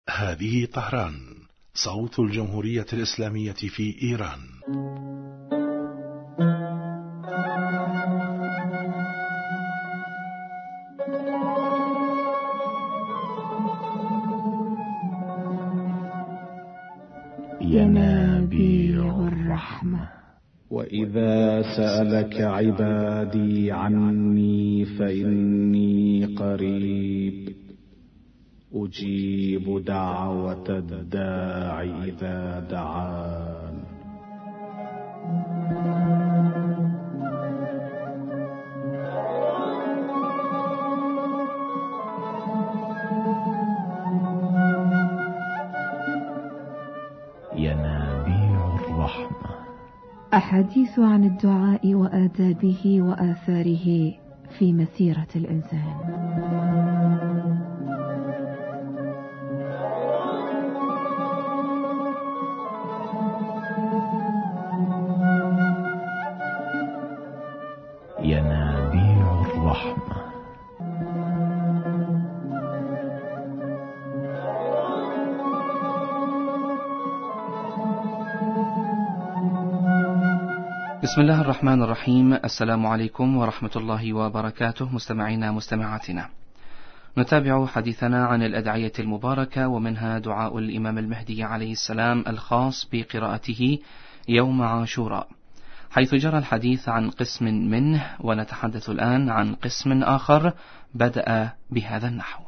هذه طهران، صوت الجمهورية الإسلامية في إيران. ينابيع الرحمة. وإذا سألك عبادي عني فإني قريب أجيب دعوة الداع إذا دعان. ينابيع الرحمة. أحاديث عن الدعاء وآدابه وآثاره في مسيرة الإنسان. ينابيع الرحمة. بسم الله الرحمن الرحيم. السلام عليكم ورحمة الله وبركاته، مستمعينا مستمعاتنا. نتابع حديثنا عن الأدعية المباركة، ومنها دعاء الإمام المهدي عليه السلام الخاص بقراءته يوم عاشوراء، حيث جرى الحديث عن قسم منه، ونتحدث الآن عن قسم آخر بدأ بهذا النحو: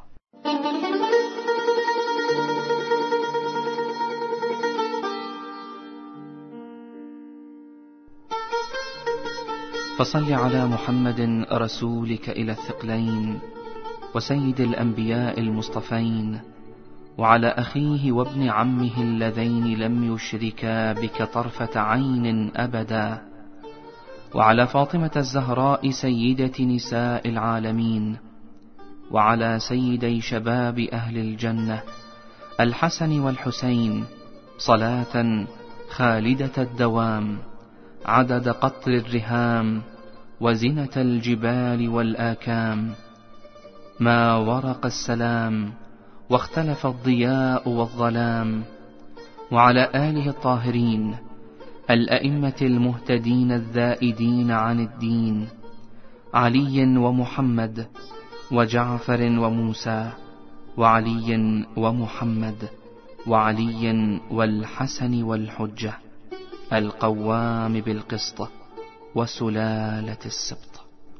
فصل على محمد رسولك إلى الثقلين، وسيد الأنبياء المصطفين، وعلى أخيه وابن عمه اللذين لم يشركا بك طرفة عين أبدا، وعلى فاطمة الزهراء سيدة نساء العالمين، وعلى سيدي شباب أهل الجنة الحسن والحسين، صلاة خالدة الدوام عدد قطر الرهام وزنة الجبال والآكام، ما ورق السلام واختلف الضياء والظلام، وعلى آله الطاهرين الأئمة المهتدين الذائدين عن الدين، علي ومحمد وجعفر وموسى، وعلي ومحمد وعلي والحسن والحجة، القوام بالقسط وسلالة السبط.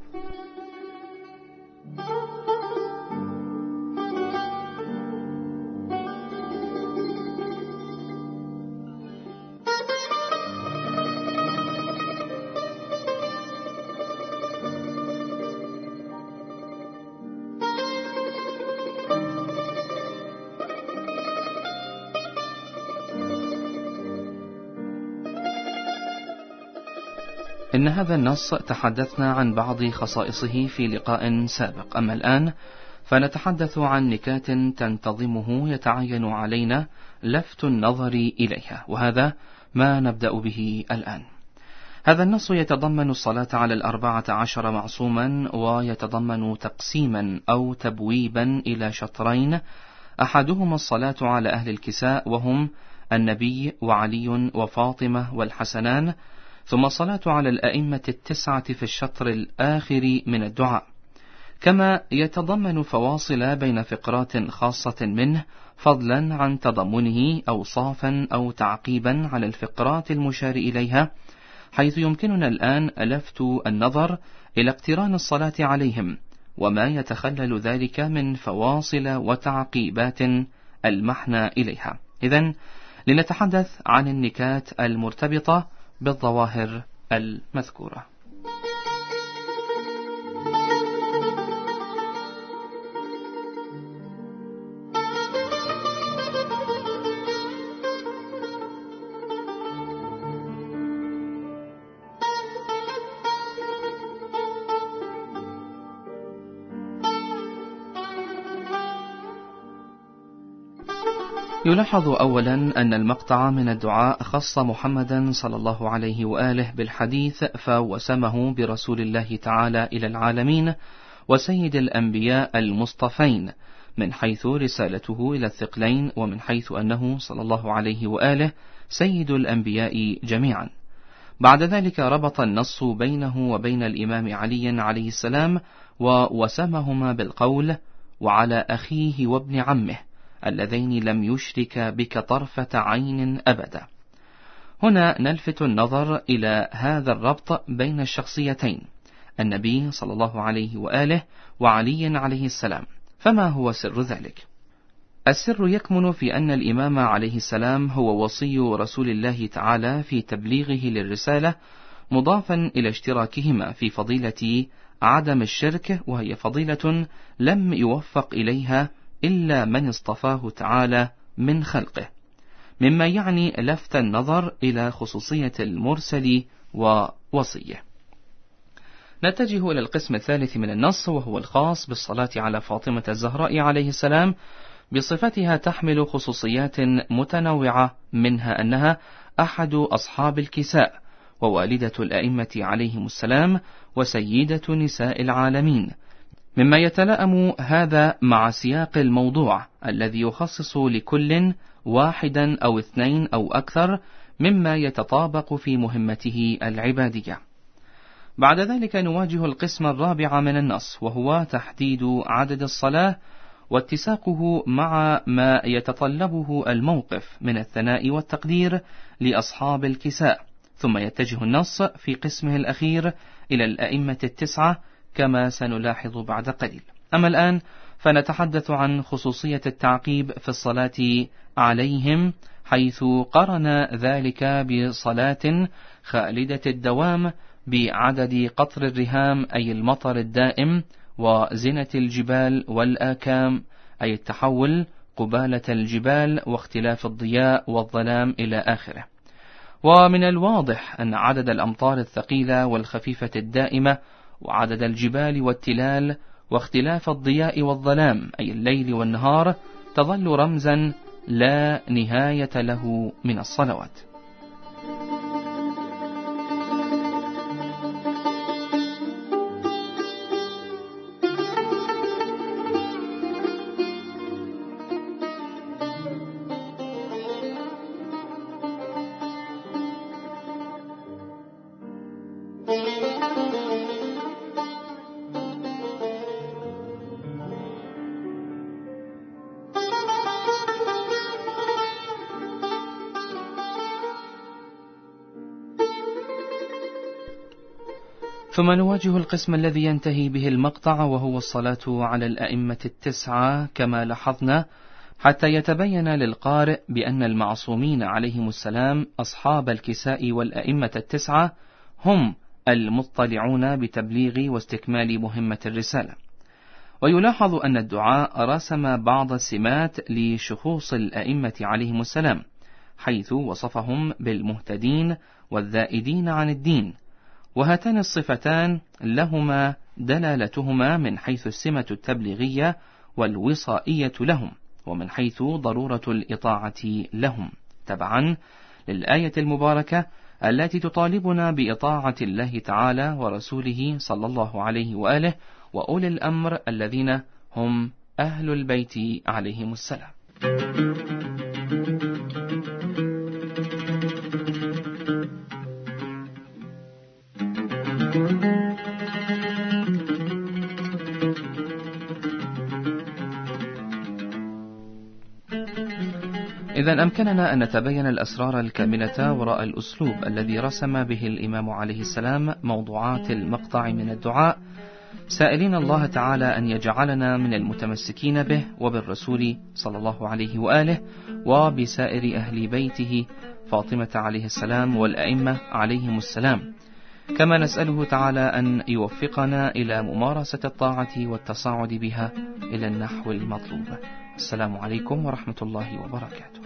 إن هذا النص تحدثنا عن بعض خصائصه في لقاء سابق، أما الآن فنتحدث عن نكات تنتظمه يتعين علينا لفت النظر إليها، وهذا ما نبدأ به الآن. هذا النص يتضمن الصلاة على 14 معصوما، ويتضمن تقسيما أو تبويبا إلى شطرين، أحدهما الصلاة على أهل الكساء وهم النبي وعلي وفاطمة والحسنان، ثم الصلاة على الأئمة 9 في الشطر الآخر من الدعاء، كما يتضمن فواصل بين فقرات خاصة منه، فضلا عن تضمنه أوصافا أو تعقيبا على الفقرات المشار إليها، حيث يمكننا الآن لفت النظر إلى اقتران الصلاة عليهم وما يتخلل ذلك من فواصل وتعقيبات المحنى إليها. إذن لنتحدث عن النكات المرتبطة بالظواهر المذكورة. يلاحظ أولا أن المقطع من الدعاء خص محمدا صلى الله عليه وآله بالحديث، فوسمه برسول الله تعالى إلى العالمين وسيد الأنبياء المصطفين، من حيث رسالته إلى الثقلين، ومن حيث أنه صلى الله عليه وآله سيد الأنبياء جميعا. بعد ذلك ربط النص بينه وبين الإمام علي عليه السلام ووسمهما بالقول: وعلى أخيه وابن عمه اللذين لم يشرك بك طرفة عين أبدا. هنا نلفت النظر إلى هذا الربط بين الشخصيتين، النبي صلى الله عليه وآله وعلي عليه السلام. فما هو سر ذلك؟ السر يكمن في أن الإمام عليه السلام هو وصي رسول الله تعالى في تبليغه للرسالة، مضافا إلى اشتراكهما في فضيلة عدم الشرك، وهي فضيلة لم يوفق إليها إلا من اصطفاه تعالى من خلقه، مما يعني لفت النظر إلى خصوصية المرسل ووصيه. نتجه إلى القسم الثالث من النص، وهو الخاص بالصلاة على فاطمة الزهراء عليه السلام، بصفتها تحمل خصوصيات متنوعة، منها أنها أحد أصحاب الكساء، ووالدة الأئمة عليهم السلام، وسيدة نساء العالمين، مما يتلائم هذا مع سياق الموضوع الذي يخصص لكل واحدا أو اثنين أو أكثر مما يتطابق في مهمته العبادية. بعد ذلك نواجه القسم الرابع من النص، وهو تحديد عدد الصلاة واتساقه مع ما يتطلبه الموقف من الثناء والتقدير لأصحاب الكساء. ثم يتجه النص في قسمه الأخير إلى الأئمة التسعة كما سنلاحظ بعد قليل. أما الآن فنتحدث عن خصوصية التعقيب في الصلاة عليهم، حيث قرن ذلك بصلاة خالدة الدوام بعدد قطر الرهام أي المطر الدائم، وزنة الجبال والآكام أي التحول قبالة الجبال واختلاف الضياء والظلام إلى آخره. ومن الواضح أن عدد الأمطار الثقيلة والخفيفة الدائمة، وعدد الجبال والتلال، واختلاف الضياء والظلام أي الليل والنهار، تظل رمزا لا نهاية له من الصلوات. ثم نواجه القسم الذي ينتهي به المقطع، وهو الصلاة على الأئمة التسعة كما لاحظنا، حتى يتبين للقارئ بأن المعصومين عليهم السلام أصحاب الكساء والأئمة التسعة هم المطلعون بتبليغ واستكمال مهمة الرسالة. ويلاحظ أن الدعاء رسم بعض السمات لشخوص الأئمة عليهم السلام، حيث وصفهم بالمهتدين والذائدين عن الدين، وهاتان الصفتان لهما دلالتهما من حيث السمة التبليغية والوصائية لهم، ومن حيث ضرورة الإطاعة لهم، تبعا للآية المباركة التي تطالبنا بإطاعة الله تعالى ورسوله صلى الله عليه وآله وأولي الأمر الذين هم أهل البيت عليهم السلام. إذن أمكننا أن نتبين الأسرار الكامنة وراء الأسلوب الذي رسم به الإمام عليه السلام موضوعات المقطع من الدعاء، سائلين الله تعالى أن يجعلنا من المتمسكين به وبالرسول صلى الله عليه وآله وبسائر أهل بيته فاطمة عليه السلام والأئمة عليهم السلام، كما نسأله تعالى أن يوفقنا إلى ممارسة الطاعة والتصاعد بها إلى النحو المطلوب. السلام عليكم ورحمة الله وبركاته.